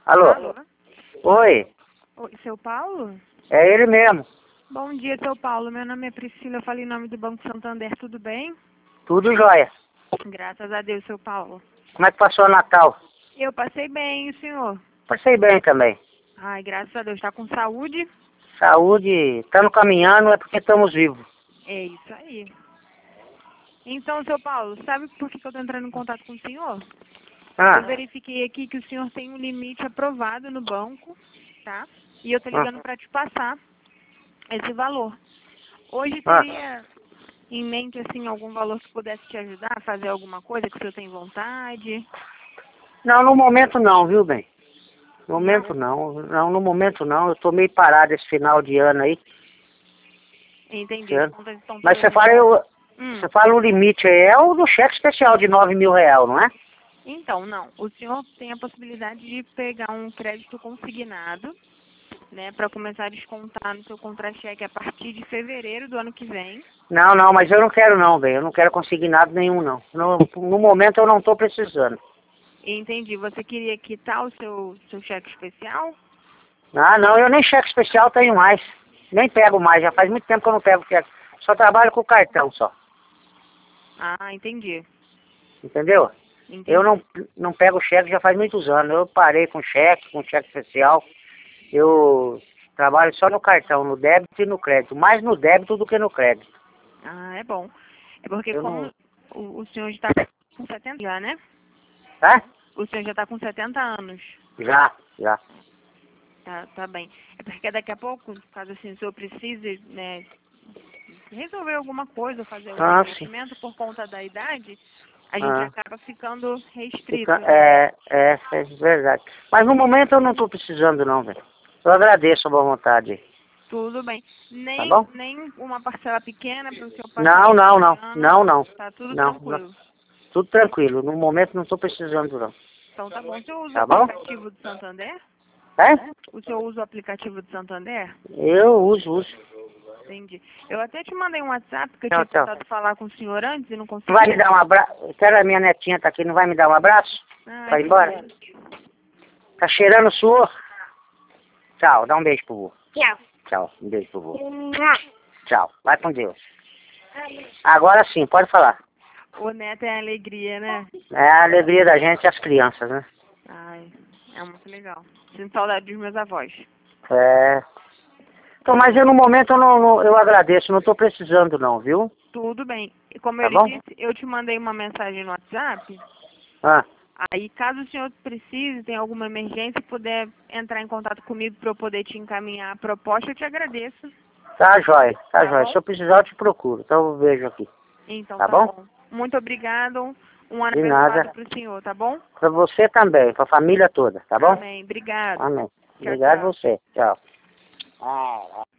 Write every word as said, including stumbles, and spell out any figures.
Alô? Alô? Oi, Oi, seu Paulo? é ele mesmo. Bom dia, seu Paulo. Meu nome é Priscila, eu falo em nome do Banco Santander, tudo bem? Tudo jóia. Graças a Deus, seu Paulo. Como é que passou o Natal? Eu passei bem, e o senhor? Passei bem também. Ai, graças a Deus, tá com saúde? Saúde, estamos caminhando, é porque estamos vivos. É isso aí. Então, seu Paulo, sabe por que que eu tô entrando em contato com o senhor? Ah, Eu verifiquei aqui que o senhor tem um limite aprovado no banco, tá? E eu tô ah, ligando para te passar esse valor. Hoje ah. teria em mente, assim, algum valor que pudesse te ajudar a fazer alguma coisa que o senhor tem vontade? Não, no momento não, viu, bem? No momento Não? não, não, no momento não. Eu tô meio parado esse final de ano aí. Entendi. esse As ano. contas estão Mas todas você em fala, ordem? eu, Hum. você fala o limite aí, é o do cheque especial de nove mil real, não é? Então, não. O senhor tem a possibilidade de pegar um crédito consignado, né, para começar a descontar no seu contra-cheque a partir de fevereiro do ano que vem. Não, não, mas eu não quero não, bem. Eu não quero conseguir nada nenhum, não. No, no momento eu não tô precisando. Entendi. Você queria quitar o seu, seu cheque especial? Ah, não, eu nem cheque especial tenho mais. Nem pego mais, já faz muito tempo que eu não pego cheque. Só trabalho com cartão só, Ah, entendi. entendeu? Eu Entendi. não, não pego cheque já faz muitos anos. Eu parei com cheque, com cheque especial. Eu trabalho só no cartão, no débito e no crédito. Mais no débito do que no crédito. Ah, é bom. É porque Eu não... como o, o senhor está com setenta já, né? Tá? O senhor já está com setenta anos. Já, já. Tá, tá bem. É porque daqui a pouco, caso assim o senhor precise, né, resolver alguma coisa, fazer algum Ah, sim. investimento por conta da idade, a gente Ah, acaba ficando restrito, fica, né? é, é, é verdade. Mas no momento eu não tô precisando não, velho. Eu agradeço a boa vontade, Tudo bem. tá Nem, bom? nem uma parcela pequena para o senhor passar Não, o não, final de não. ano. Não, não. Tá tudo Não, não. tranquilo. Tudo tranquilo. No momento não estou precisando, não. Então tá bom. O senhor usa o Tá bom? aplicativo do Santander? É? O senhor usa o aplicativo do Santander? Eu uso, uso. Entendi. Eu até te mandei um WhatsApp, porque eu Tchau, tinha tchau. tentado falar com o senhor antes e não Não vai me consegui. dar um abraço? Quero a minha netinha tá aqui. Não vai me dar um abraço? Ah, Vai embora? Tá cheirando suor? Tchau. Dá um beijo pro vô. Tchau. Tchau. Um beijo pro vô. Tchau. Vai com Deus. Agora sim, pode falar. O neto é alegria, né? É a alegria da gente e as crianças, né? Ai, é muito legal. Sinto saudade dos meus avós. É. Então, mas eu no momento eu, não, não- eu agradeço. Não tô precisando não, viu? Tudo bem. E como Tá eu lhe bom? disse, eu te mandei uma mensagem no WhatsApp. Ah. Aí, caso o senhor precise, tem alguma emergência, puder entrar em contato comigo para eu poder te encaminhar a proposta, eu te agradeço. Tá jóia, tá, Tá jóia. bom? Se eu precisar, eu te procuro. Então eu vejo aqui. Então, Tá tá bom? bom. Muito obrigado. Um ano De abençoado nada. para o senhor, tá bom? Pra você também, pra família toda, tá bom? Amém. Obrigado. Amém. Tchau, Obrigado a tchau. você. Tchau. Ah,